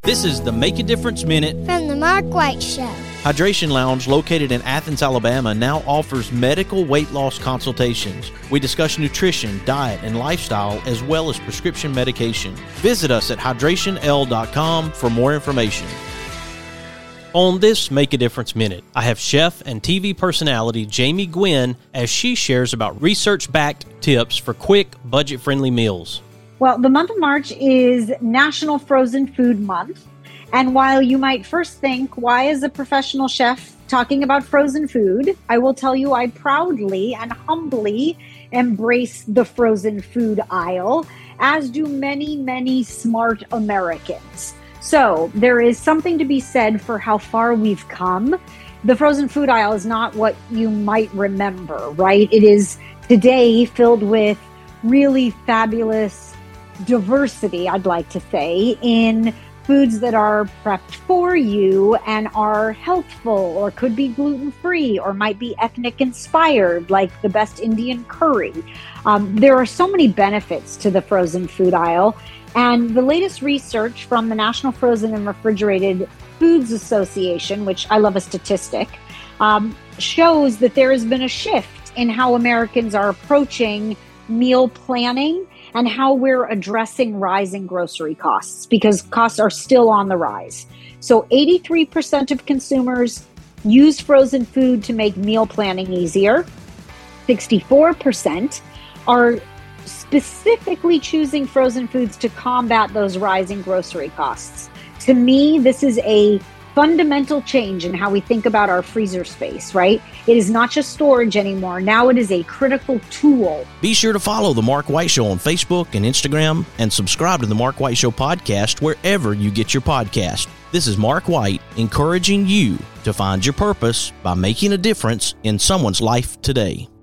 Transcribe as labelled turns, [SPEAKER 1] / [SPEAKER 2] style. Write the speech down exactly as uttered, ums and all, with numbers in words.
[SPEAKER 1] This is the Make a Difference Minute
[SPEAKER 2] from the Mark White Show.
[SPEAKER 1] Hydration Lounge, located in Athens, Alabama, now offers medical weight loss consultations. We discuss nutrition, diet, and lifestyle, as well as prescription medication. Visit us at hydration l dot com for more information. On this Make a Difference Minute, I have chef and T V personality Jamie Gwynn as she shares about research-backed tips for quick, budget-friendly meals.
[SPEAKER 3] Well, the month of March is National Frozen Food Month. And while you might first think, why is a professional chef talking about frozen food? I will tell you, I proudly and humbly embrace the frozen food aisle, as do many, many smart Americans. So there is something to be said for how far we've come. The frozen food aisle is not what you might remember, right? It is today filled with really fabulous diversity, I'd like to say, in foods that are prepped for you and are healthful or could be gluten-free or might be ethnic inspired, like the best Indian curry. Um, there are so many benefits to the frozen food aisle. And the latest research from the National Frozen and Refrigerated Foods Association, which I love a statistic, um, shows that there has been a shift in how Americans are approaching meal planning and how we're addressing rising grocery costs, because costs are still on the rise. So eighty-three percent of consumers use frozen food to make meal planning easier. sixty-four percent are specifically choosing frozen foods to combat those rising grocery costs. To me, this is a fundamental change in how we think about our freezer space, right? It is not just storage anymore. Now it is a critical tool.
[SPEAKER 1] Be sure to follow The Mark White Show on Facebook and Instagram, and subscribe to The Mark White Show podcast wherever you get your podcast. This is Mark White, encouraging you to find your purpose by making a difference in someone's life today.